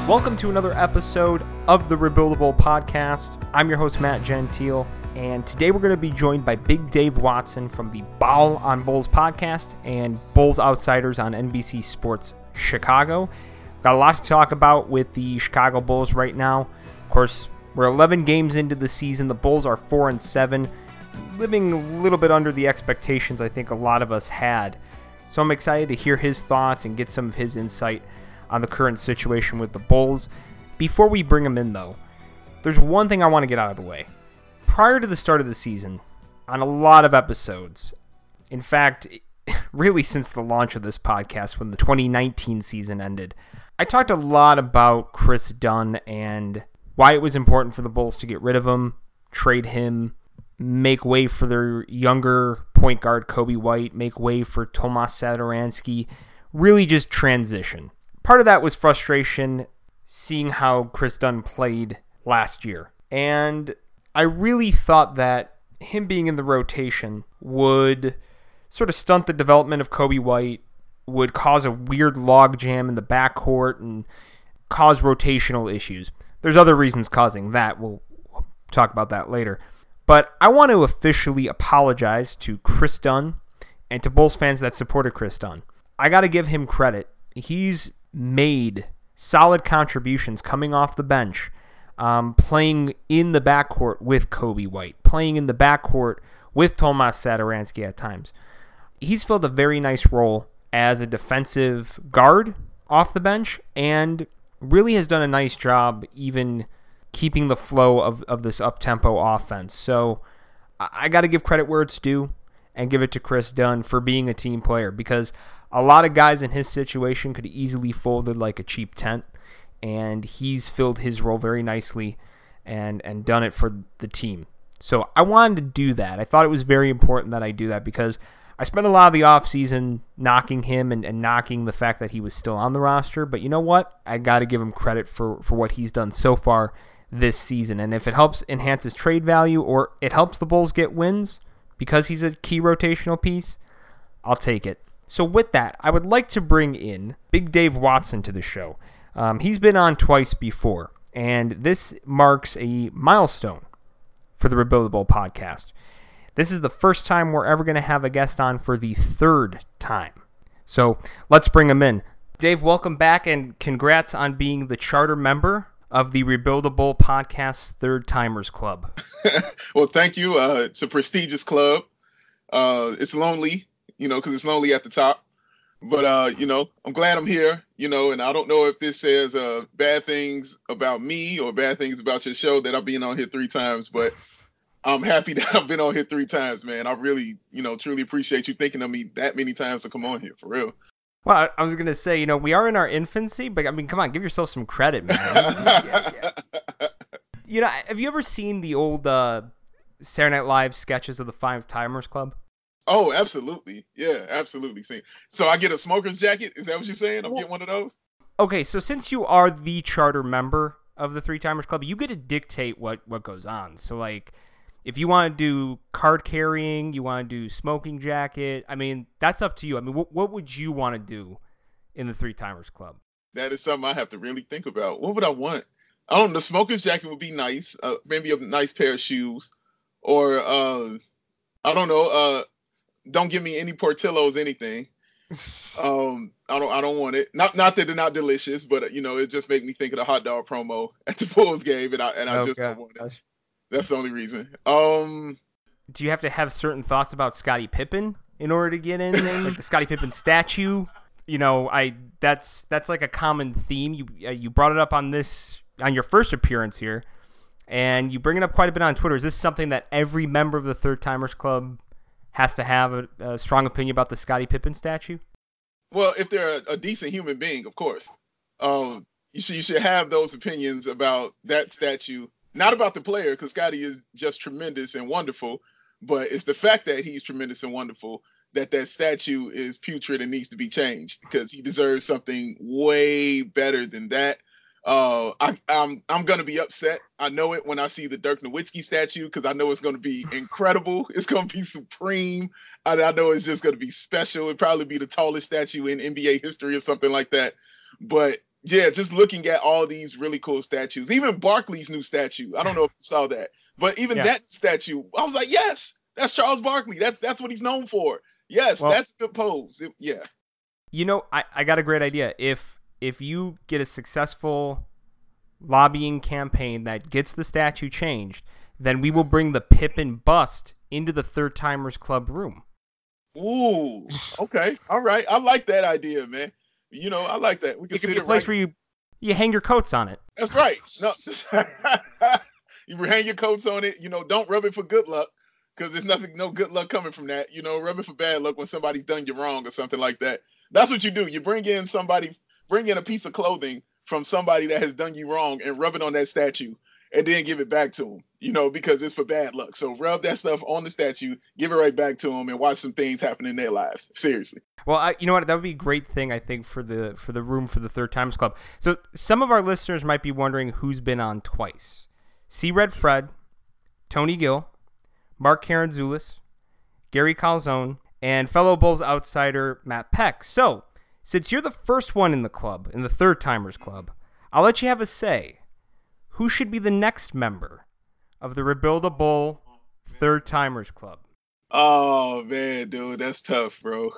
Welcome to another episode of the Rebuildable Podcast. I'm your host, Matt Gentile, and today we're going to be joined by Big Dave Watson from the Ball on Bulls podcast and Bulls Outsiders on NBC Sports Chicago. Got a lot to talk about with the Chicago Bulls right now. Of course, we're 11 games into the season. The Bulls are 4-7, living a little bit under the expectations I think a lot of us had. So I'm excited to hear his thoughts and get some of his insight on the current situation with the Bulls. Before we bring him in, though, there's one thing I want to get out of the way. Prior to the start of the season, on a lot of episodes, in fact, really since the launch of this podcast when the 2019 season ended, I talked a lot about Kris Dunn and why it was important for the Bulls to get rid of him, trade him, make way for their younger point guard Coby White, make way for Tomas Satoransky, really just transition. Part of that was frustration seeing how Kris Dunn played last year. And I really thought that him being in the rotation would sort of stunt the development of Coby White, would cause a weird logjam in the backcourt and cause rotational issues. There's other reasons causing that. We'll talk about that later. But I want to officially apologize to Kris Dunn and to Bulls fans that supported Kris Dunn. I got to give him credit. He's made solid contributions coming off the bench, playing in the backcourt with Coby White, playing in the backcourt with Tomas Satoransky at times. He's filled a very nice role as a defensive guard off the bench and really has done a nice job even keeping the flow of this up-tempo offense. So I got to give credit where it's due and give it to Kris Dunn for being a team player, because a lot of guys in his situation could easily folded like a cheap tent, and he's filled his role very nicely and done it for the team. So I wanted to do that. I thought it was very important that I do that because I spent a lot of the offseason knocking him and knocking the fact that he was still on the roster. But you know what? I got to give him credit for what he's done so far this season. And if it helps enhance his trade value or it helps the Bulls get wins because he's a key rotational piece, I'll take it. So with that, I would like to bring in Big Dave Watson to the show. He's been on twice before, and this marks a milestone for the Rebuildable Podcast. This is the first time we're ever going to have a guest on for the third time. So let's bring him in. Dave, welcome back, and congrats on being the charter member of the Rebuildable Podcast Third Timers Club. Well, thank you. It's a prestigious club. It's lonely, because it's lonely at the top. But, I'm glad I'm here, and I don't know if this says bad things about me or bad things about your show that I've been on here 3 times, but I'm happy that I've been on here 3 times, man. I really, truly appreciate you thinking of me that many times to come on here, for real. Well, I was going to say, we are in our infancy, but, come on, give yourself some credit, man. Yeah. Have you ever seen the old Saturday Night Live sketches of the Five Timers Club? Oh, absolutely. Yeah, absolutely. So I get a smoker's jacket? Is that what you're saying? I'm getting one of those? Okay, so since you are the charter member of the Three Timers Club, you get to dictate what goes on. So, if you want to do card carrying, you want to do smoking jacket, that's up to you. What would you want to do in the Three Timers Club? That is something I have to really think about. What would I want? I don't know. The smoker's jacket would be nice. Maybe a nice pair of shoes. Or, I don't know. Don't give me any Portillo's anything. I don't want it. Not that they're not delicious, but it just make me think of the hot dog promo at the Bulls game, and I just don't want it. That's the only reason. Do you have to have certain thoughts about Scottie Pippen in order to get in? Like the Scottie Pippen statue? That's like a common theme. You brought it up on your first appearance here, and you bring it up quite a bit on Twitter. Is this something that every member of the Third Timers Club has to have a strong opinion about the Scottie Pippen statue? Well, if they're a decent human being, of course. You should have those opinions about that statue. Not about the player, because Scottie is just tremendous and wonderful, but it's the fact that he's tremendous and wonderful that statue is putrid and needs to be changed, because he deserves something way better than that. I'm going to be upset. I know it when I see the Dirk Nowitzki statue, because I know it's going to be incredible. It's going to be supreme. I know it's just going to be special. It'd probably be the tallest statue in NBA history or something like that. But Yeah, just looking at all these really cool statues. Even Barkley's new statue. I don't know if you saw that, but even that statue, I was like, yes, that's Charles Barkley. That's what he's known for. Yes, well, that's a good pose. Yeah. You know, I got a great idea. If you get a successful lobbying campaign that gets the statue changed, then we will bring the Pippen bust into the Third Timers Club room. Ooh, okay, all right. I like that idea, man. You know, I like that. We can sit a place where you hang your coats on it. That's right. No, you hang your coats on it. You know, don't rub it for good luck, because there's no good luck coming from that. You know, rub it for bad luck when somebody's done you wrong or something like that. That's what you do. You bring in a piece of clothing from somebody that has done you wrong and rub it on that statue and then give it back to them, you know, because it's for bad luck. So rub that stuff on the statue, give it right back to them, and watch some things happen in their lives. Seriously. Well, you know what? That would be a great thing, I think, for the room for the Third Timers Club. So some of our listeners might be wondering who's been on twice. C-Red Fred, Tony Gill, Mark Karantzoulis, Gary Calzone, and fellow Bulls outsider Matt Peck. So, since you're the first one in the club, in the Third Timers Club, I'll let you have a say. Who should be the next member of the Rebuild a Bull Third Timers Club? Oh, man, dude, that's tough, bro.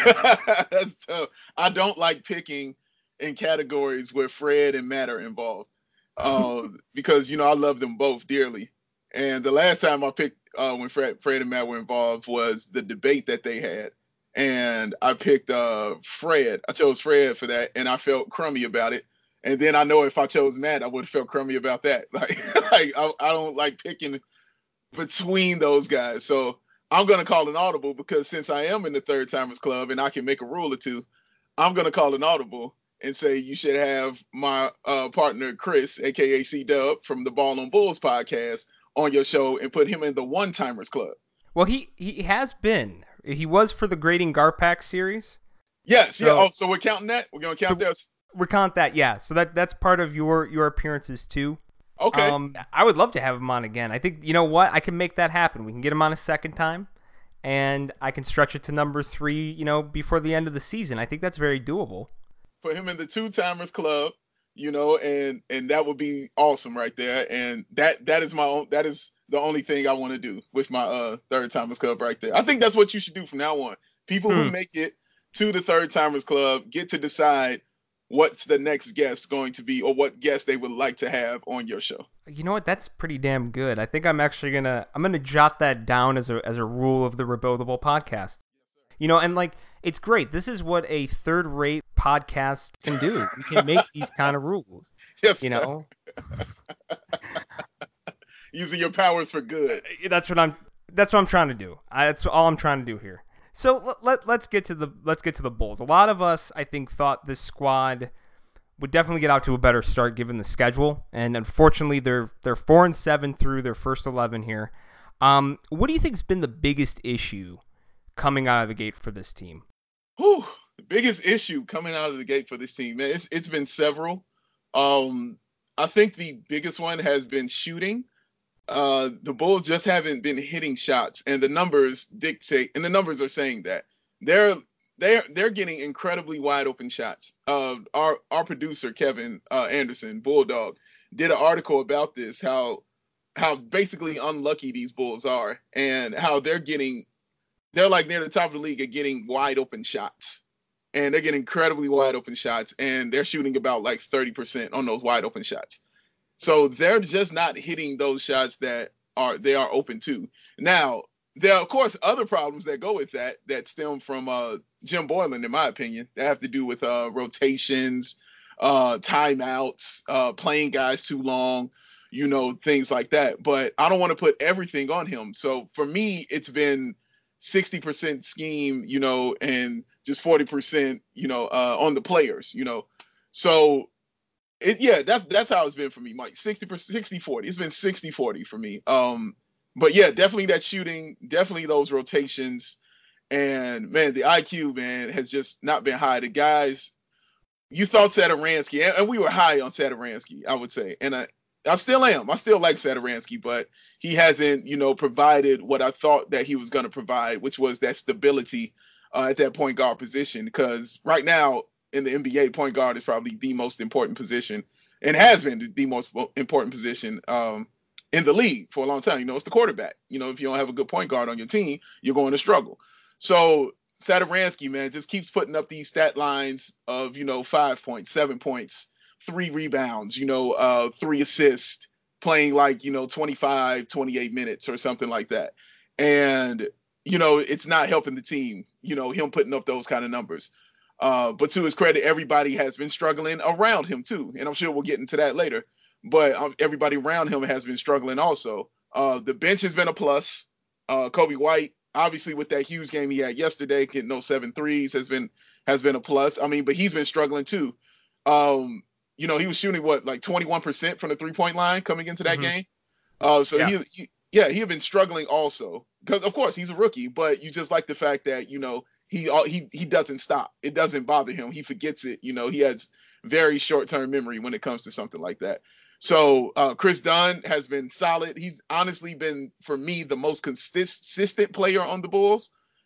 That's tough. I don't like picking in categories where Fred and Matt are involved because, you know, I love them both dearly. And the last time I picked when Fred and Matt were involved was the debate that they had. And I picked Fred. I chose Fred for that, and I felt crummy about it. And then I know if I chose Matt, I would have felt crummy about that. Like I don't like picking between those guys. So I'm going to call an audible, because since I am in the Third Timers Club and I can make a rule or two, I'm going to call an audible and say you should have my partner, Chris, a.k.a. C-Dub from the Ball on Bulls podcast, on your show and put him in the One Timers Club. Well, he has been. He was for the Grading Garpax series. Yes. So, yeah. Oh, so we're counting that? We're going to count that? We count that, yeah. So that's part of your appearances too. Okay. I would love to have him on again. I think, you know what? I can make that happen. We can get him on a second time, and I can stretch it to number 3, you know, before the end of the season. I think that's very doable. Put him in the Two Timers Club, you know, and that would be awesome right there. And that is the only thing I want to do with my Third Timers Club right there. I think that's what you should do from now on. People who make it to the Third Timers Club get to decide what's the next guest going to be, or what guest they would like to have on your show. You know what? That's pretty damn good. I think I'm actually gonna jot that down as a rule of the Rebuildable podcast. You know, and like, it's great. This is what a third-rate podcast can do. We can make these kind of rules. Yes, you know. Using your powers for good. That's what I'm trying to do. That's all I'm trying to do here. So let's get to the Bulls. A lot of us, I think, thought this squad would definitely get out to a better start given the schedule, and unfortunately, they're 4-7 through their first 11 here. What do you think's been the biggest issue coming out of the gate for this team? The biggest issue coming out of the gate for this team, man, it's been several. I think the biggest one has been shooting. The Bulls just haven't been hitting shots, and the numbers dictate, and the numbers are saying that they're getting incredibly wide open shots. Our producer Kevin Anderson, Bulldog, did an article about this, how basically unlucky these Bulls are, and how they're like near the top of the league at getting wide open shots, and they're getting incredibly wide open shots, and they're shooting about like 30% on those wide open shots. So they're just not hitting those shots that they are open to. Now, there are, of course, other problems that go with that stem from Jim Boylan, in my opinion, that have to do with rotations, timeouts, playing guys too long, you know, things like that. But I don't want to put everything on him. So for me, it's been 60% scheme, you know, and just 40%, you know, on the players, you know. So that's how it's been for me, Mike. 60-40. It's been 60-40 for me. But yeah, definitely that shooting, definitely those rotations, and man, the IQ, man, has just not been high. The guys, you thought Satoransky, and we were high on Satoransky, I would say, and I still am. I still like Satoransky, but he hasn't, you know, provided what I thought that he was going to provide, which was that stability at that point guard position. Because right now, in the NBA, point guard is probably the most important position and has been the most important position in the league for a long time. It's the quarterback. If you don't have a good point guard on your team, you're going to struggle. So Satoransky, man, just keeps putting up these stat lines of, 5 points, 7 points, 3 rebounds, 3 assists, playing like, 25, 28 minutes or something like that. And, it's not helping the team, him putting up those kind of numbers. But to his credit, everybody has been struggling around him too. And I'm sure we'll get into that later. But everybody around him has been struggling also. The bench has been a plus. Kobe White, obviously with that huge game he had yesterday, getting those 7 threes has been a plus. I mean, but he's been struggling too. He was shooting like 21% from the 3-point line coming into that game. He had been struggling also. Because of course he's a rookie, but you just like the fact that, he doesn't stop. It doesn't bother him. He forgets it. He has very short-term memory when it comes to something like that. So Chris Dunn has been solid. He's honestly been, for me, the most consistent player on the Bulls.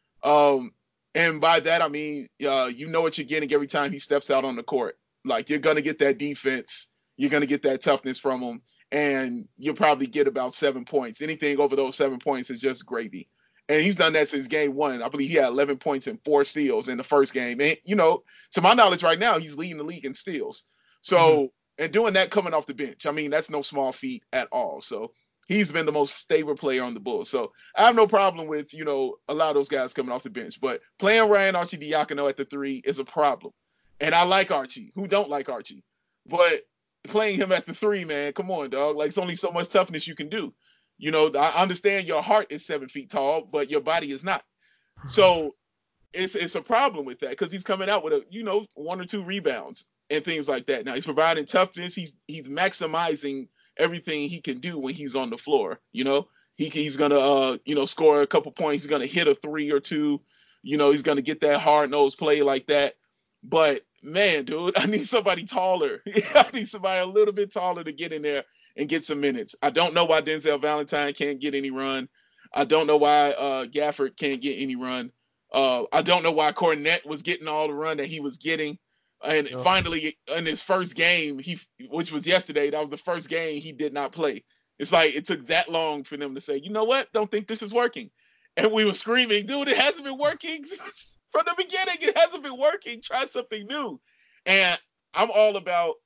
And by that, I mean, you know what you're getting every time he steps out on the court. Like, you're going to get that defense. You're going to get that toughness from him. And you'll probably get about 7 points. Anything over those 7 points is just gravy. And he's done that since game 1. I believe he had 11 points and 4 steals in the first game. And, to my knowledge right now, he's leading the league in steals. So, and doing that coming off the bench, I mean, that's no small feat at all. So he's been the most stable player on the Bulls. So I have no problem with, a lot of those guys coming off the bench. But playing Ryan Arcidiacono at the 3 is a problem. And I like Archie. Who don't like Archie? But playing him at the 3, man, come on, dog. Like, it's only so much toughness you can do. I understand your heart is 7 feet tall, but your body is not. So it's a problem with that because he's coming out with 1 or 2 rebounds and things like that. Now he's providing toughness. He's maximizing everything he can do when he's on the floor. He's gonna score a couple points. He's gonna hit a 3 or 2. He's gonna get that hard-nosed play like that. But man, dude, I need somebody taller. I need somebody a little bit taller to get in there and get some minutes. I don't know why Denzel Valentine can't get any run. I don't know why Gafford can't get any run. I don't know why Cornette was getting all the run that he was getting. And finally, in his first game, which was yesterday, that was the first game he did not play. It's like it took that long for them to say, you know what? Don't think this is working. And we were screaming, dude, it hasn't been working. From the beginning, it hasn't been working. Try something new. And I'm all about,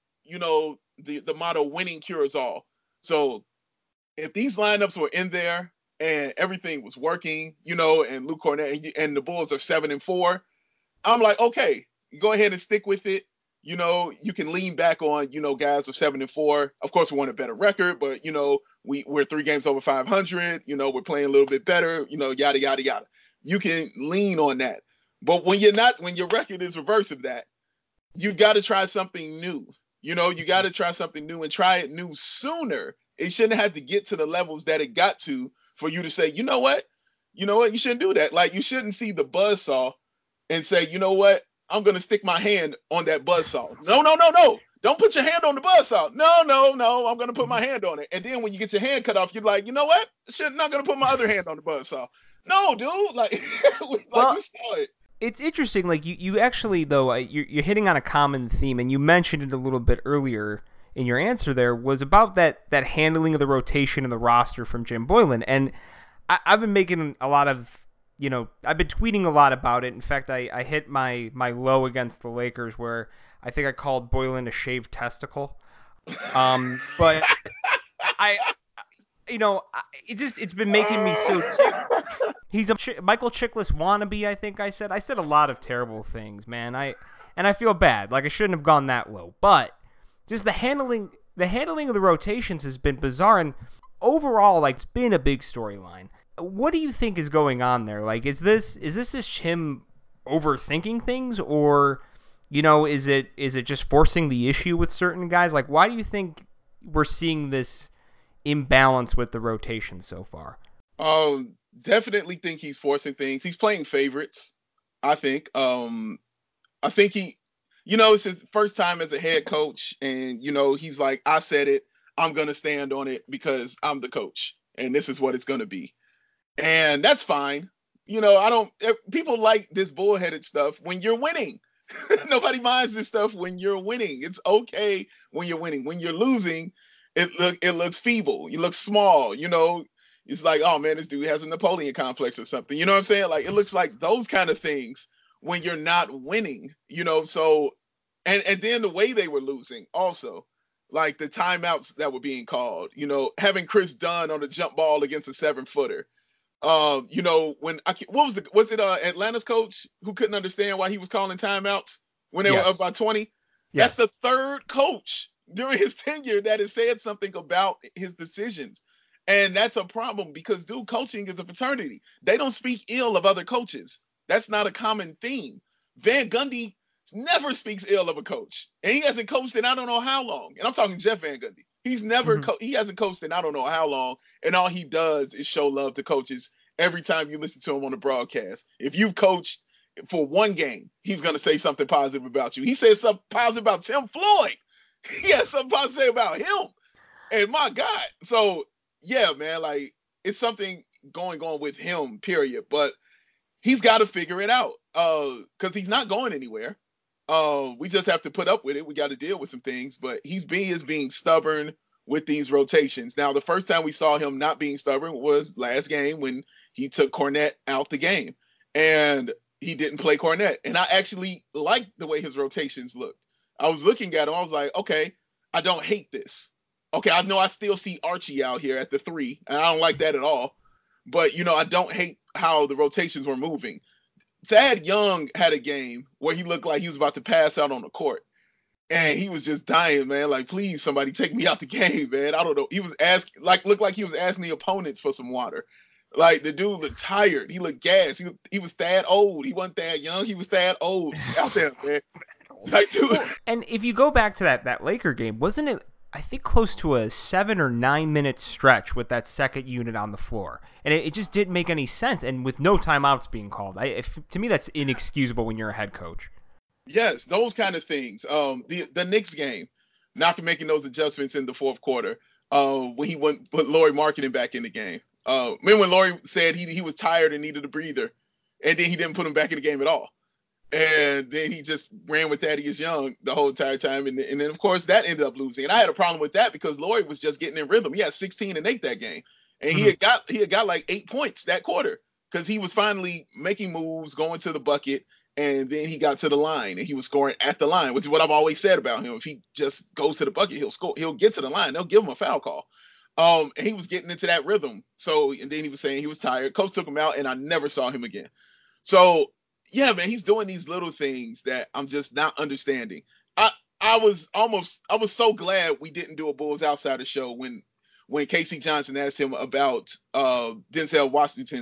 the motto, winning cures all. So if these lineups were in there and everything was working, and Luke Cornette and the Bulls are 7-4, I'm like, okay, go ahead and stick with it. You can lean back on, guys are 7-4. Of course, we want a better record, but, we're 3 games over 500. We're playing a little bit better, yada, yada, yada. You can lean on that. But when your record is reverse of that, you got to try something new. You got to try something new and try it new sooner. It shouldn't have to get to the levels that it got to for you to say, you know what, you shouldn't do that. Like, you shouldn't see the buzzsaw and say, you know what, I'm going to stick my hand on that buzzsaw. No. Don't put your hand on the buzzsaw. No. I'm going to put my hand on it. And then when you get your hand cut off, you're like, you know what? I'm not going to put my other hand on the buzzsaw. No, dude. Like, you saw it. It's interesting, like, you actually, though, you're hitting on a common theme, and you mentioned it a little bit earlier in your answer there, was about that handling of the rotation and the roster from Jim Boylen. And I've been making a lot of, I've been tweeting a lot about it. In fact, I hit my low against the Lakers where I think I called Boylen a shaved testicle. But it's been making me so he's a Michael Chiklis wannabe, I think I said. I said a lot of terrible things, man. I feel bad. Like, I shouldn't have gone that low. But just the handling of the rotations has been bizarre, and overall, like, it's been a big storyline. What do you think is going on there? Like, is this just him overthinking things, or is it just forcing the issue with certain guys? Like, why do you think we're seeing this imbalance with the rotation so far? Definitely think he's forcing things. He's playing favorites, I think. I think it's his first time as a head coach, and he's like, I said it, I'm gonna stand on it because I'm the coach, and this is what it's gonna be. And that's fine. People like this bullheaded stuff when you're winning. Nobody minds this stuff when you're winning. It's okay when you're winning. When you're losing, it looks feeble. You look small. It's like, oh man, this dude has a Napoleon complex or something. You know what I'm saying? Like it looks like those kind of things when you're not winning. So and then the way they were losing also, like the timeouts that were being called. Having Chris Dunn on the jump ball against a 7-footer. Was it Atlanta's coach who couldn't understand why he was calling timeouts when they were up by 20? Yes. That's the third coach during his tenure that has said something about his decisions. And that's a problem because, dude, coaching is a fraternity. They don't speak ill of other coaches. That's not a common theme. Van Gundy never speaks ill of a coach. And he hasn't coached in I don't know how long. And I'm talking Jeff Van Gundy. He's never he hasn't coached in I don't know how long, and all he does is show love to coaches every time you listen to him on the broadcast. If you've coached for one game, he's going to say something positive about you. He said something positive about Tim Floyd. He has something positive to say about him. And my God. So, yeah, man, like it's something going on with him, period. But he's got to figure it out because he's not going anywhere. We just have to put up with it. We got to deal with some things, but he is being stubborn with these rotations. Now, the first time we saw him not being stubborn was last game when he took Kornet out the game, and he didn't play Kornet. And I actually liked the way his rotations looked. I was looking at him. I was like, okay, I don't hate this. Okay, I know I still see Archie out here at the 3, and I don't like that at all. But, I don't hate how the rotations were moving. Thad Young had a game where he looked like he was about to pass out on the court. And he was just dying, man. Like, please, somebody take me out the game, man. I don't know. He was looked like he was asking the opponents for some water. Like, the dude looked tired. He looked gassed. He was Thad old. He wasn't Thad Young. He was Thad old out there, man. Like, dude. And if you go back to that Laker game, wasn't it, I think, close to a 7 or 9 minute stretch with that second unit on the floor? And it just didn't make any sense. And with no timeouts being called, to me, that's inexcusable when you're a head coach. Yes, those kind of things. The Knicks game, not making those adjustments in the fourth quarter. When he put Lauri Markkanen back in the game. Remember when Lauri said he was tired and needed a breather, and then he didn't put him back in the game at all. And then he just ran with Thaddeus Young the whole entire time. And then, of course, that ended up losing. And I had a problem with that because Lauri was just getting in rhythm. He had 16 and 8 that game. And he had got like 8 points that quarter because he was finally making moves, going to the bucket. And then he got to the line and he was scoring at the line, which is what I've always said about him. If he just goes to the bucket, he'll score. He'll get to the line. They'll give him a foul call. And he was getting into that rhythm. So, and then he was saying he was tired. Coach took him out and I never saw him again. So, yeah, man, he's doing these little things that I'm just not understanding. I was so glad we didn't do a Bulls Outsider show when Casey Johnson asked him about Denzel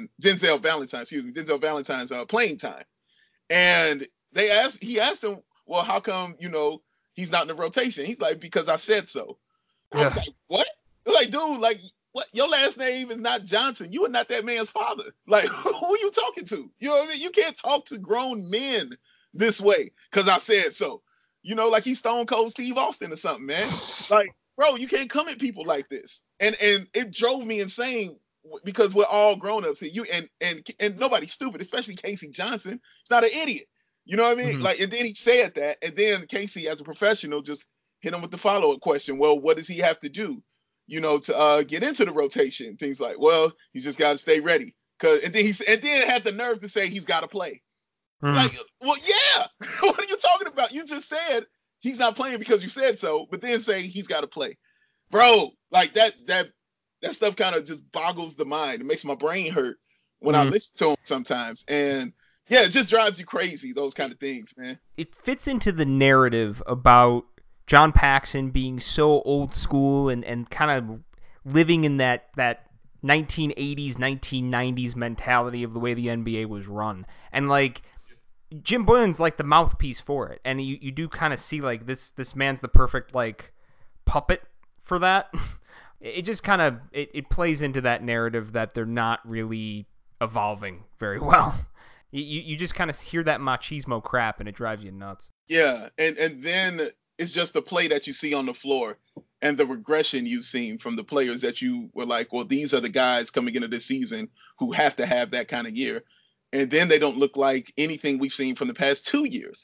Valentine's playing time. And he asked him, well, how come, he's not in the rotation? He's like, because I said so. I was like, what? Like, dude, like, what? Your last name is not Johnson. You are not that man's father. Like, who are you talking to? You know what I mean? You can't talk to grown men this way because I said so. Like he's Stone Cold Steve Austin or something, man. Like, bro, you can't come at people like this. And it drove me insane because we're all grown-ups here. And nobody's stupid, especially Casey Johnson. He's not an idiot. You know what I mean? Mm-hmm. Like, and then he said that, and then Casey, as a professional, just hit him with the follow-up question. Well, what does he have to do, to get into the rotation? Things like, well, you just got to stay ready. And then had the nerve to say he's got to play. Mm-hmm. Like, well, yeah. What are you talking about? You just said he's not playing because you said so, but then say he's got to play, bro. Like that stuff kind of just boggles the mind. It makes my brain hurt when I listen to him sometimes. And yeah, it just drives you crazy, those kind of things, man. It fits into the narrative about John Paxson being so old school and kind of living in that 1980s, 1990s mentality of the way the NBA was run. And like Jim Boylan's like the mouthpiece for it. And you do kind of see like this man's the perfect like puppet for that. It just kind of it plays into that narrative that they're not really evolving very well. You just kind of hear that machismo crap and it drives you nuts. Yeah, and then it's just the play that you see on the floor and the regression you've seen from the players that you were like, well, these are the guys coming into this season who have to have that kind of year. And then they don't look like anything we've seen from the past 2 years.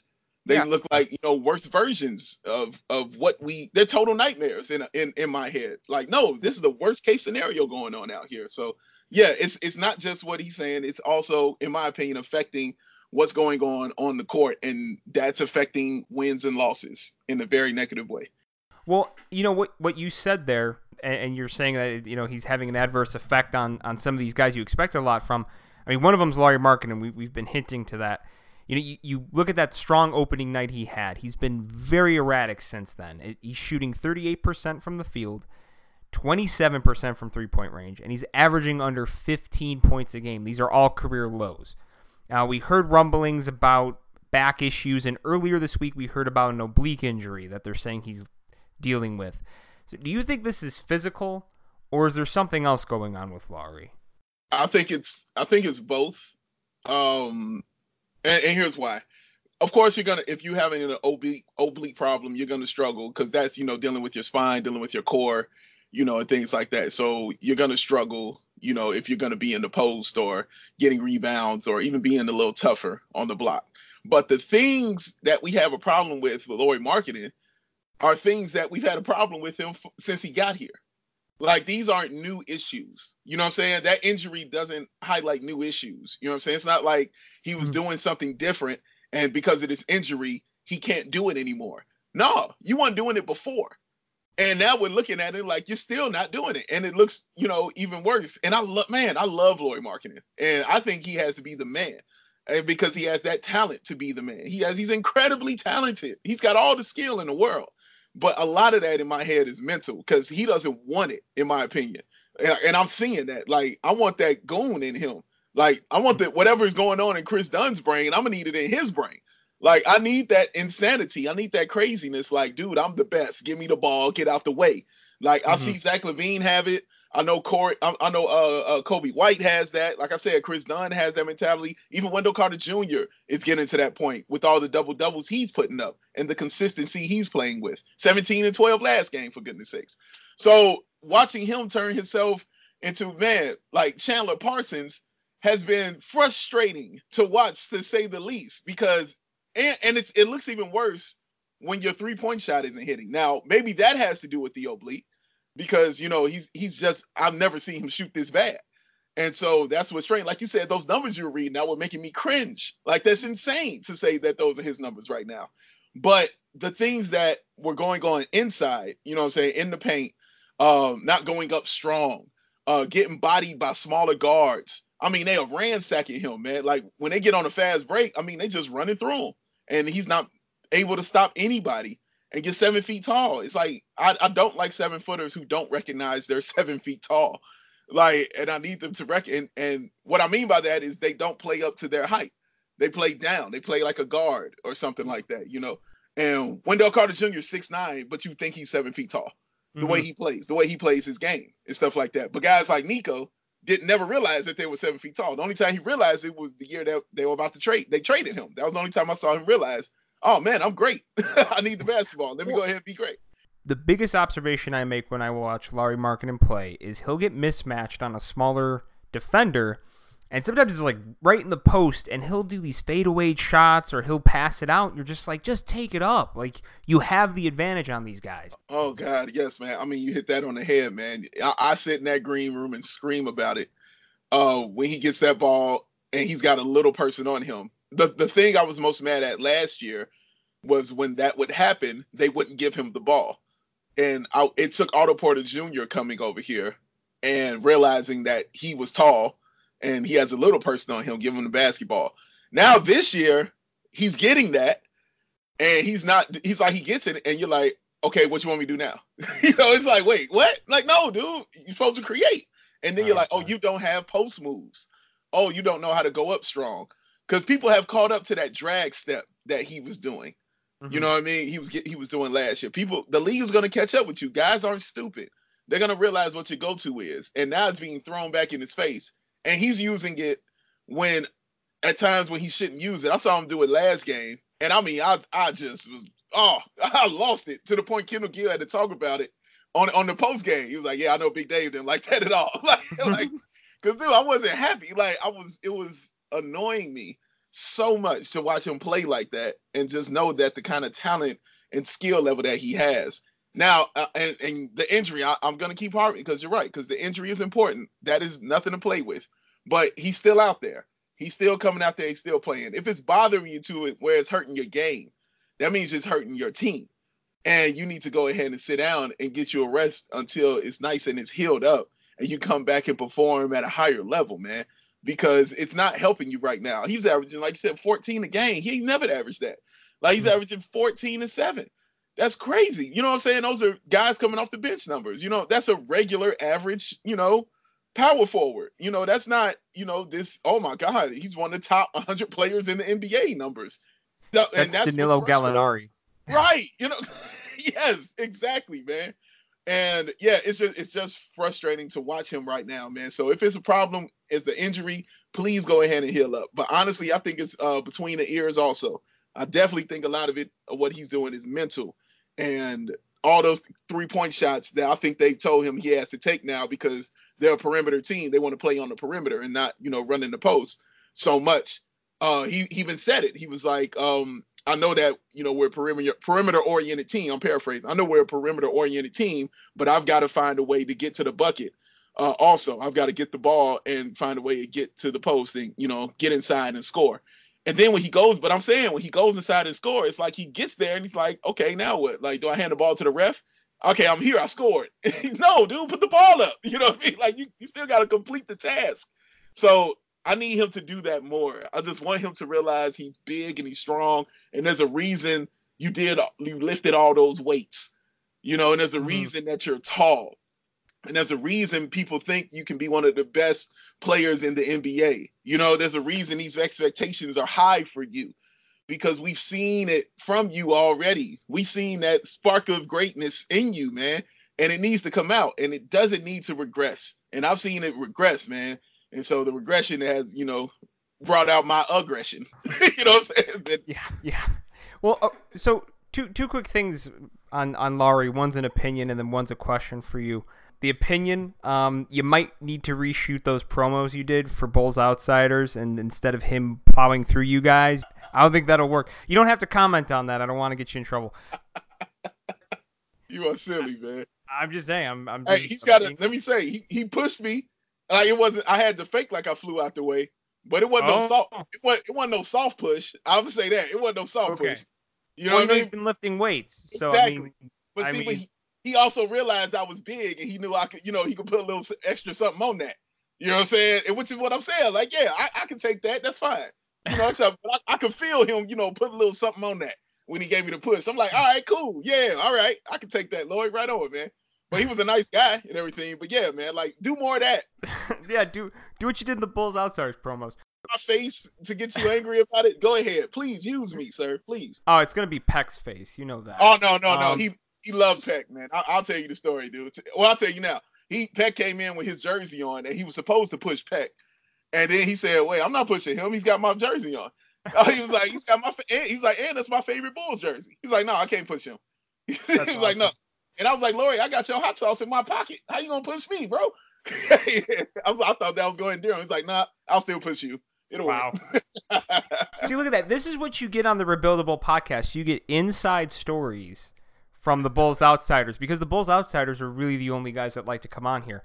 They Yeah. look like, worse versions of what they're total nightmares in my head. Like, no, this is the worst case scenario going on out here. So yeah, it's not just what he's saying. It's also, in my opinion, affecting what's going on the court, and that's affecting wins and losses in a very negative way. Well, what you said there, and you're saying that he's having an adverse effect on some of these guys you expect a lot from. I mean, one of them's Lauri Markkanen, and we've been hinting to that. You look at that strong opening night he had. He's been very erratic since then. He's shooting 38% from the field, 27% from three-point range, and he's averaging under 15 points a game. These are all career lows. Now, we heard rumblings about back issues, and earlier this week we heard about an oblique injury that they're saying he's dealing with. So do you think this is physical, or is there something else going on with Lauri? I think it's both. And here's why. Of course, if you're having an oblique problem, you're gonna struggle, because that's dealing with your spine, dealing with your core, and things like that. So you're gonna struggle, if you're gonna be in the post or getting rebounds or even being a little tougher on the block. But the things that we have a problem with Lauri Markkanen are things that we've had a problem with him since he got here. Like, these aren't new issues. You know what I'm saying? That injury doesn't highlight new issues. You know what I'm saying? It's not like he was doing something different, and because of this injury, he can't do it anymore. No, you weren't doing it before. And now we're looking at it like you're still not doing it. And it looks, even worse. And I love Lauri Markkanen. And I think he has to be the man, because he has that talent to be the man. He's incredibly talented. He's got all the skill in the world. But a lot of that in my head is mental, because he doesn't want it, in my opinion. And I'm seeing that. Like, I want that goon in him. Like, I want that whatever is going on in Chris Dunn's brain, I'm going to need it in his brain. Like, I need that insanity. I need that craziness. Like, dude, I'm the best. Give me the ball. Get out the way. Like, I see Zach LaVine have it. I know Kobe White has that. Like I said, Chris Dunn has that mentality. Even Wendell Carter Jr. is getting to that point with all the double-doubles he's putting up and the consistency he's playing with. 17 and 12 last game, for goodness sakes. So watching him turn himself into, man, like Chandler Parsons has been frustrating to watch, to say the least, because and it looks even worse when your three-point shot isn't hitting. Now, maybe that has to do with the oblique, because he's just, I've never seen him shoot this bad. And so that's what's strange. Like you said, those numbers you're reading now were making me cringe. Like, that's insane to say that those are his numbers right now. But the things that were going on inside, in the paint, not going up strong, getting bodied by smaller guards. I mean, they are ransacking him, man. Like, when they get on a fast break, I mean, they just running through him, and he's not able to stop anybody and get 7 feet tall. It's like, I don't like 7-footers who don't recognize they're 7 feet tall. Like, and I need them to reckon. And what I mean by that is they don't play up to their height. They play down. They play like a guard or something like that, And Wendell Carter Jr. is 6'9", but you think he's 7 feet tall. The way he plays his game and stuff like that. But guys like Nico never realize that they were 7 feet tall. The only time he realized it was the year that they were about to trade. They traded him. That was the only time I saw him realize, oh man, I'm great. I need the basketball. Let me go ahead and be great. The biggest observation I make when I watch Lauri Markkanen play is he'll get mismatched on a smaller defender, and sometimes it's like right in the post, and he'll do these fadeaway shots, or he'll pass it out, and you're just like, just take it up. Like, you have the advantage on these guys. Oh God, yes, man. I mean, you hit that on the head, man. I sit in that green room and scream about it when he gets that ball and he's got a little person on him. The thing I was most mad at last year was when that would happen, they wouldn't give him the ball. And it took Otto Porter Jr. coming over here and realizing that he was tall and he has a little person on him, giving him the basketball. Now this year, he's getting that, and he's like, he gets it, and you're like, okay, what you want me to do now? It's like, wait, what? Like, no, dude, you're supposed to create. And then you're like, oh, you don't have post moves. Oh, you don't know how to go up strong. Because people have caught up to that drag step that he was doing. You know what I mean? He was doing last year. The league is going to catch up with you. Guys aren't stupid. They're going to realize what your go-to is. And now it's being thrown back in his face. And he's using it at times when he shouldn't use it. I saw him do it last game. And I mean, I just was, I lost it, to the point Kendall Gill had to talk about it on the post game. He was like, yeah, I know Big Dave didn't like that at all. Like, because dude, I wasn't happy. Like, it was annoying me so much to watch him play like that and just know that the kind of talent and skill level that he has. Now, and the injury, I'm going to keep harping because you're right, because the injury is important. That is nothing to play with. But he's still out there. He's still coming out there. He's still playing. If it's bothering you to it where it's hurting your game, that means it's hurting your team. And you need to go ahead and sit down and get you a rest until it's nice and it's healed up and you come back and perform at a higher level, man, because it's not helping you right now. He's averaging, like you said, 14 a game. He ain't never averaged that. Like he's averaging 14 and 7. That's crazy. You know what I'm saying? Those are guys coming off the bench numbers. You know, that's a regular average, you know, power forward. You know, that's not, you know, this, oh my God, he's one of the top 100 players in the NBA numbers. And that's Danilo Gallinari. Right. You know, yes, exactly, man. And yeah, it's just frustrating to watch him right now, man. So if it's a problem, it's the injury, please go ahead and heal up. But honestly, I think it's between the ears also. I definitely think a lot of it, of what he's doing is mental. And all those 3-point shots that I think they told him he has to take now because they're a perimeter team. They want to play on the perimeter and not, you know, running the post so much. He even said it. He was like, I know that, you know, we're a perimeter-oriented team. I'm paraphrasing. I know we're a perimeter-oriented team, but I've got to find a way to get to the bucket. Also, I've got to get the ball and find a way to get to the post and, you know, get inside and score. And then when he goes inside and score, it's like he gets there and he's like, okay, now what? Like, do I hand the ball to the ref? Okay, I'm here. I scored. No, dude, put the ball up. You know what I mean? Like, you still got to complete the task. So I need him to do that more. I just want him to realize he's big and he's strong. And there's a reason you lifted all those weights, you know, and there's a reason that you're tall. And there's a reason people think you can be one of the best players in the NBA. You know, there's a reason these expectations are high for you because we've seen it from you already. We've seen that spark of greatness in you, man, and it needs to come out and it doesn't need to regress. And I've seen it regress, man. And so the regression has, you know, brought out my aggression. You know what I'm saying? Yeah. Well, so two quick things on Lauri. One's an opinion and then one's a question for you. The opinion, you might need to reshoot those promos you did for Bulls Outsiders, and instead of him plowing through you guys, I don't think that'll work. You don't have to comment on that. I don't want to get you in trouble. You are silly, man. I'm just saying. Hey, he's got to. Let me say, he pushed me. Like it wasn't. I had to fake like I flew out the way, but it wasn't no soft. It wasn't no soft push. I would say that it wasn't no soft push. You know what I mean? He's been lifting weights, so exactly. But he also realized I was big, and he knew I could. You know, he could put a little extra something on that. You know what I'm saying? And which is what I'm saying. Like, yeah, I can take that. That's fine. You know, except I could feel him. You know, put a little something on that when he gave me the push. I'm like, all right, cool, yeah, all right, I can take that, Lloyd, right on, man. But he was a nice guy and everything. But yeah, man, like do more of that. Yeah, do what you did in the Bulls Outsiders promos. My face to get you angry about it. Go ahead, please use me, sir, please. Oh, it's gonna be Peck's face. You know that. Oh no. He loved Peck, man. I'll tell you the story, dude. Well, I'll tell you now. Peck came in with his jersey on, and he was supposed to push Peck, and then he said, "Wait, I'm not pushing him. He's got my jersey on." He was like, and that's my favorite Bulls jersey. He's like, no, I can't push him. He was awesome. Like, no. And I was like, Lori, I got your hot sauce in my pocket. How you gonna push me, bro? I thought that was going to do. He's like, nah, I'll still push you. It'll work. See, look at that. This is what you get on the Rebuildable podcast. You get inside stories from the Bulls Outsiders, because the Bulls Outsiders are really the only guys that like to come on here.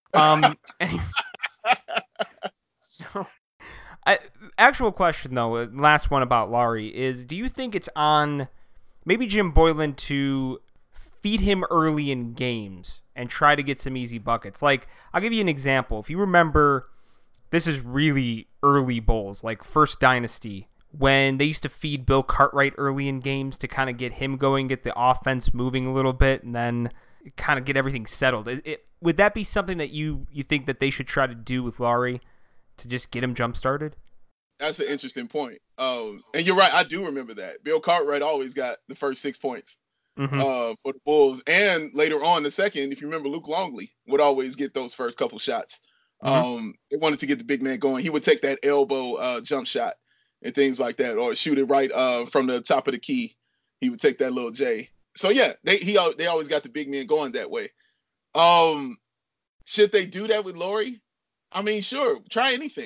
So, actual question, though, last one about Lauri, is do you think it's on maybe Jim Boylen to feed him early in games and try to get some easy buckets? Like, I'll give you an example. If you remember, this is really early Bulls, like first dynasty, when they used to feed Bill Cartwright early in games to kind of get him going, get the offense moving a little bit, and then kind of get everything settled. Would that be something that you think that they should try to do with Lauri to just get him jump-started? That's an interesting point. And you're right, I do remember that. Bill Cartwright always got the first 6 points for the Bulls. And later on, the second, if you remember, Luke Longley would always get those first couple shots. They wanted to get the big man going. He would take that elbow jump shot and things like that, or shoot it right from the top of the key. He would take that little J. So yeah, they always got the big man going that way. Should they do that with Lauri? I mean, sure, try anything.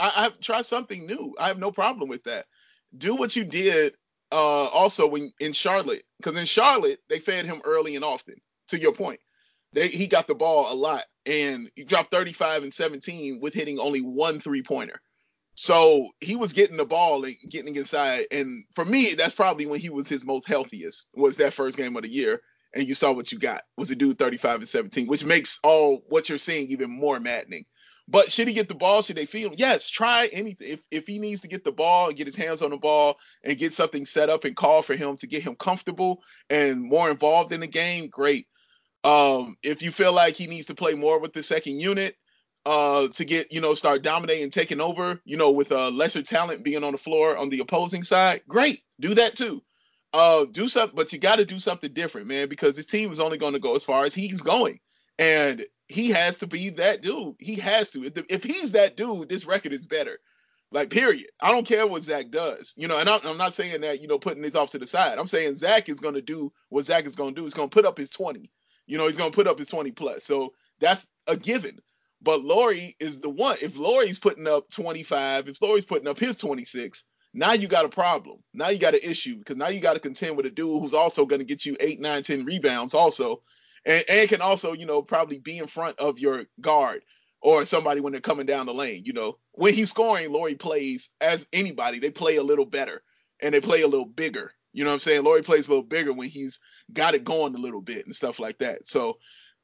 I try something new. I have no problem with that. Do what you did also when in Charlotte, because in Charlotte they fed him early and often. To your point, he got the ball a lot, and he dropped 35 and 17 with hitting only one 3-pointer. So he was getting the ball and getting inside. And for me, that's probably when he was his most healthiest, was that first game of the year. And you saw what you got, was a dude 35 and 17, which makes all what you're seeing even more maddening. But should he get the ball? Should they feed him? Yes, try anything. If he needs to get the ball and get his hands on the ball and get something set up and call for him to get him comfortable and more involved in the game, great. If you feel like he needs to play more with the second unit, to get, start dominating and taking over, with lesser talent being on the floor on the opposing side, great. Do that too. Do something, but you got to do something different, man, because this team is only going to go as far as he's going. And he has to be that dude. He has to. If he's that dude, this record is better. Like, period. I don't care what Zach does. And I'm not saying that, putting this off to the side. I'm saying Zach is going to do what Zach is going to do. He's going to put up his 20. He's going to put up his 20 plus. So that's a given. But Lauri is the one. If Lauri's putting up 25, if Lauri's putting up his 26, now you got a problem. Now you got an issue, because now you got to contend with a dude who's also going to get you 8, 9, 10 rebounds also. And can also, probably be in front of your guard or somebody when they're coming down the lane. When he's scoring, Lauri plays as anybody. They play a little better and they play a little bigger. You know what I'm saying? Lauri plays a little bigger when he's got it going a little bit and stuff like that. So,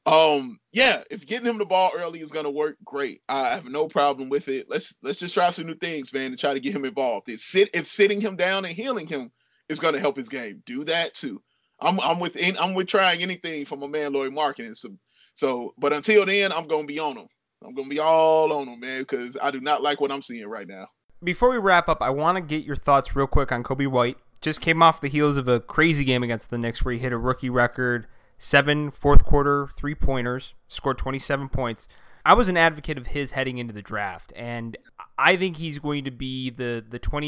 if getting him the ball early is going to work, great. I have no problem with it. Let's just try some new things, man, to try to get him involved. If sitting him down and healing him is going to help his game, do that too. I'm with trying anything from a man Lauri Markkanen. So, but until then, I'm gonna be on him. I'm gonna be all on him, man, because I do not like what I'm seeing right now. Before we wrap up, I want to get your thoughts real quick on Coby White. Just came off the heels of a crazy game against the Knicks where he hit a rookie record 7 fourth quarter 3-pointers, scored 27 points. I was an advocate of his heading into the draft, and I think he's going to be the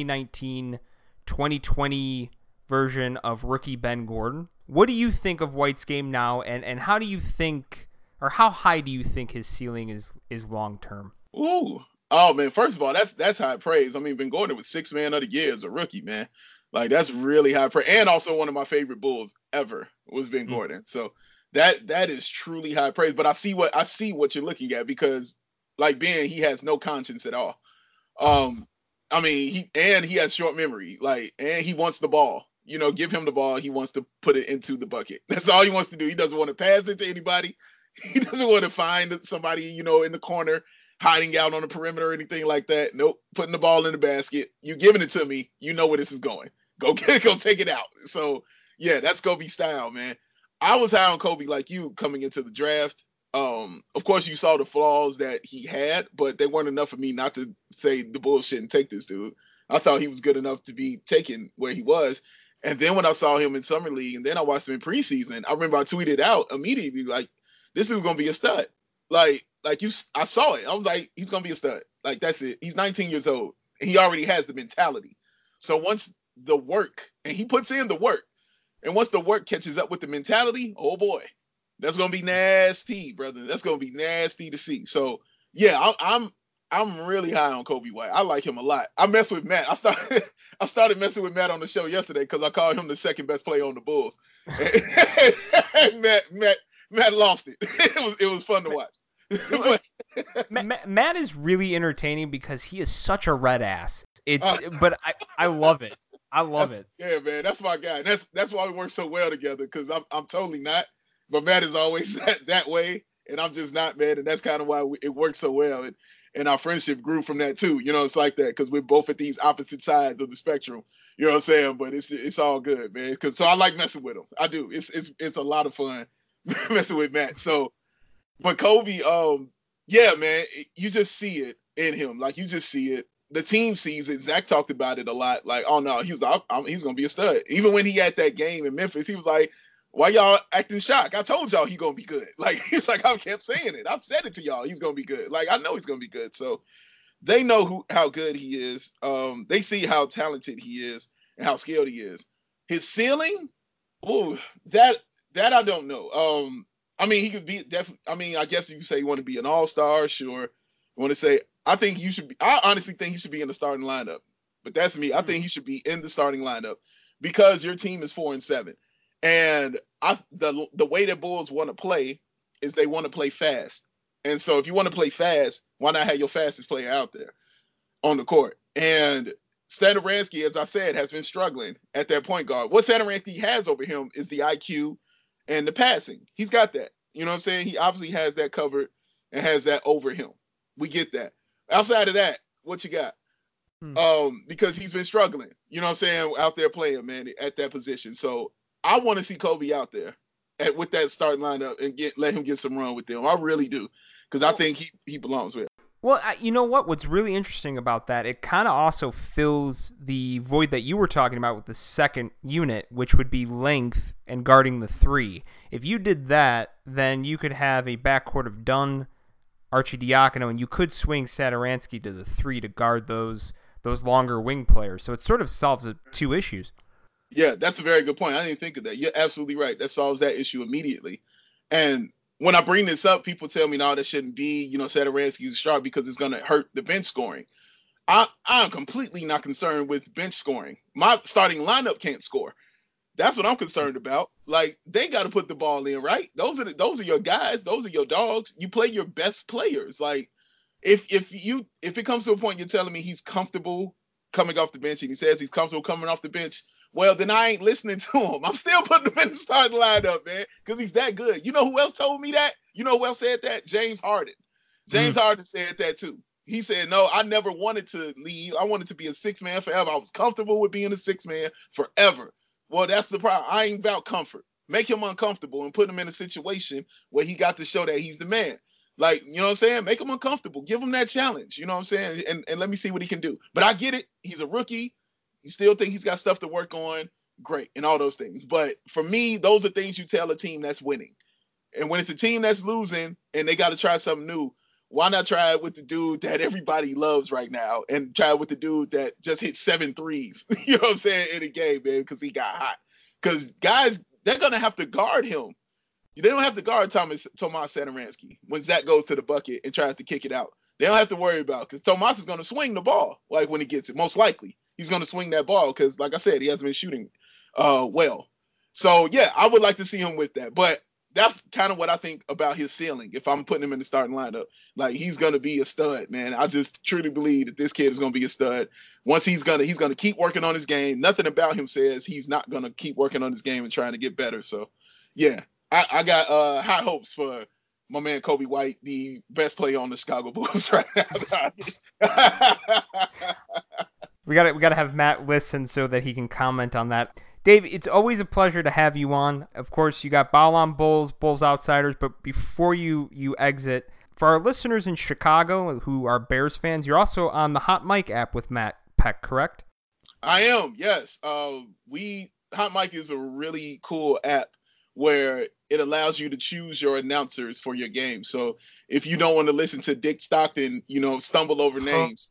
2019-2020 version of rookie Ben Gordon. What do you think of White's game now, and how do you think, or how high do you think his ceiling is long term? Ooh, oh man! First of all, that's high praise. I mean, Ben Gordon was 6th man of the year as a rookie, man. Like, that's really high praise. And also one of my favorite Bulls ever was Ben Gordon. So that is truly high praise. But I see what you're looking at, because like Ben, he has no conscience at all. I mean, he has short memory, and he wants the ball. Give him the ball. He wants to put it into the bucket. That's all he wants to do. He doesn't want to pass it to anybody. He doesn't want to find somebody, in the corner, hiding out on the perimeter or anything like that. Nope. Putting the ball in the basket. You giving it to me. You know where this is going. Go take it out. So yeah, that's Kobe style, man. I was high on Kobe like you coming into the draft. Of course you saw the flaws that he had, but they weren't enough for me not to say the Bulls shouldn't take this dude. I thought he was good enough to be taken where he was. And then when I saw him in Summer League, and then I watched him in preseason, I remember I tweeted out immediately, like, this is going to be a stud. I saw it. I was like, he's going to be a stud. Like, that's it. He's 19 years old, and he already has the mentality. So once the work, and he puts in the work, and once the work catches up with the mentality, oh boy, that's going to be nasty, brother. That's going to be nasty to see. So yeah, I'm really high on Coby White. I like him a lot. I mess with Matt. I started messing with Matt on the show yesterday because I called him the second best player on the Bulls. And Matt lost it. It was fun to watch. Matt is really entertaining because he is such a red ass. But I love it. I love it. Yeah, man, that's my guy. That's why we work so well together, because I'm totally not. But Matt is always that way, and I'm just not, man. And that's kind of why it works so well. And our friendship grew from that too. It's like that because we're both at these opposite sides of the spectrum. You know what I'm saying? But it's all good, man. So I like messing with him. I do. It's a lot of fun messing with Matt. So, but Kobe, yeah, man, you just see it in him. Like, you just see it. The team sees it. Zach talked about it a lot. Like, oh no, he was like, he's gonna be a stud. Even when he had that game in Memphis, he was like, why y'all acting shocked? I told y'all he's going to be good. Like, he's like, I kept saying it. I've said it to y'all. He's going to be good. Like, I know he's going to be good. So they know how good he is. They see how talented he is and how skilled he is. His ceiling, that I don't know. I mean, he could be definitely. I mean, I guess you could say you want to be an all-star, sure. I want to say I think you should be. I honestly think he should be in the starting lineup, but that's me. I think he should be in the starting lineup because your team is 4-7, and the way that Bulls want to play is they want to play fast. And so if you want to play fast, why not have your fastest player out there on the court? And Satoransky, as I said, has been struggling at that point guard. What Satoransky has over him is the IQ and the passing. He's got that. You know what I'm saying? He obviously has that covered and has that over him. We get that. Outside of that, what you got? Because he's been struggling. You know what I'm saying? Out there playing, man, at that position. So I want to see Kobe out there with that starting lineup and let him get some run with them. I really do. Because I think he belongs with. Well, you know what? What's really interesting about that, it kind of also fills the void that you were talking about with the second unit, which would be length and guarding the three. If you did that, then you could have a backcourt of Dunn, Arcidiacono, and you could swing Satoransky to the three to guard those longer wing players. So it sort of solves two issues. Yeah, that's a very good point. I didn't think of that. You're absolutely right. That solves that issue immediately. And when I bring this up, people tell me, no, that shouldn't be, Satoransky's start because it's going to hurt the bench scoring. I'm completely not concerned with bench scoring. My starting lineup can't score. That's what I'm concerned about. Like, they got to put the ball in, right? Those are your guys. Those are your dogs. You play your best players. Like, if it comes to a point you're telling me he's comfortable coming off the bench and he says he's comfortable coming off the bench, well, then I ain't listening to him. I'm still putting him in the starting lineup, man, because he's that good. You know who else told me that? You know who else said that? James Harden. James Harden said that too. He said, no, I never wanted to leave. I wanted to be a six-man forever. I was comfortable with being a six-man forever. Well, that's the problem. I ain't about comfort. Make him uncomfortable and put him in a situation where he got to show that he's the man. Like, you know what I'm saying? Make him uncomfortable. Give him that challenge. You know what I'm saying? And let me see what he can do. But I get it. He's a rookie. You still think he's got stuff to work on, great, and all those things. But for me, those are things you tell a team that's winning. And when it's a team that's losing and they got to try something new, why not try it with the dude that everybody loves right now and try it with the dude that just hit 7 threes, you know what I'm saying, in a game, man, because he got hot. Because guys, they're going to have to guard him. They don't have to guard Tomas Satoransky when Zach goes to the bucket and tries to kick it out. They don't have to worry about it because Tomas is going to swing the ball, like when he gets it, most likely. He's going to swing that ball because, like I said, he hasn't been shooting well. So, yeah, I would like to see him with that. But that's kind of what I think about his ceiling if I'm putting him in the starting lineup. Like, he's going to be a stud, man. I just truly believe that this kid is going to be a stud. Once he's going to keep working on his game. Nothing about him says he's not going to keep working on his game and trying to get better. So, yeah, I got high hopes for my man Kobe White, the best player on the Chicago Bulls right now. We gotta have Matt listen so that he can comment on that. Dave, it's always a pleasure to have you on. Of course, you got Ball on Bulls, Bulls Outsiders, but before you exit, for our listeners in Chicago who are Bears fans, you're also on the Hot Mic app with Matt Peck, correct? I am, yes. Hot Mic is a really cool app where it allows you to choose your announcers for your game. So if you don't want to listen to Dick Stockton, stumble over names,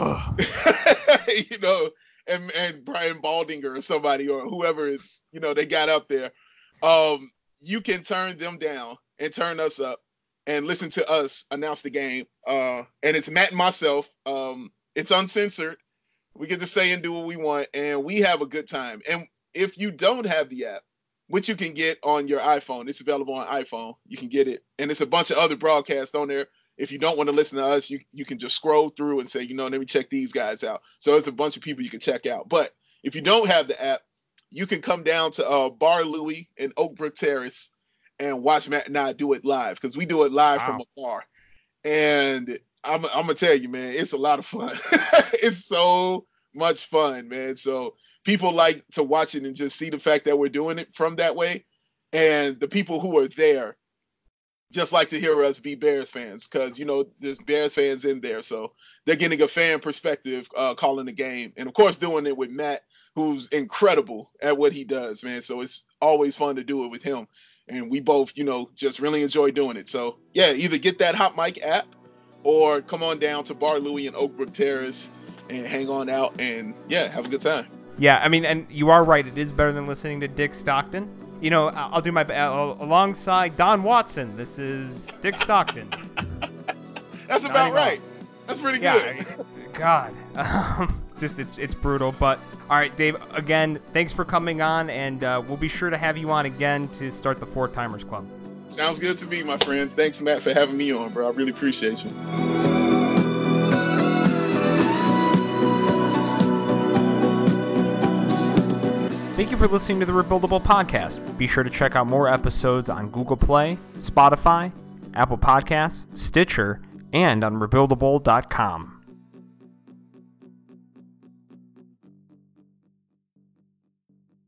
and Brian Baldinger or somebody or whoever is, they got up there, you can turn them down and turn us up and listen to us announce the game. And it's Matt and myself. It's uncensored. We get to say and do what we want, and we have a good time. And if you don't have the app, which you can get on your iPhone. It's available on iPhone. You can get it. And it's a bunch of other broadcasts on there. If you don't want to listen to us, you can just scroll through and say, let me check these guys out. So it's a bunch of people you can check out. But if you don't have the app, you can come down to Bar Louie in Oak Brook Terrace and watch Matt and I do it live because we do it live from a bar. And I'm going to tell you, man, it's a lot of fun. It's so much fun, man. So people like to watch it and just see the fact that we're doing it from that way. And the people who are there just like to hear us be Bears fans because, there's Bears fans in there. So they're getting a fan perspective calling the game. And, of course, doing it with Matt, who's incredible at what he does, man. So it's always fun to do it with him. And we both, just really enjoy doing it. So, yeah, either get that Hot Mic app or come on down to Bar Louie in Oak Brook Terrace and hang on out and, yeah, have a good time. Yeah, I mean, and you are right. It is better than listening to Dick Stockton. I'll do my alongside Don Watson. This is Dick Stockton. That's about right. That's pretty good. God. Just it's brutal. But all right, Dave, again, thanks for coming on, and we'll be sure to have you on again to start the Four Timers Club. Sounds good to me, my friend. Thanks, Matt, for having me on, bro. I really appreciate you. Thank you for listening to the Rebuildable Podcast. Be sure to check out more episodes on Google Play, Spotify, Apple Podcasts, Stitcher, and on Rebuildable.com.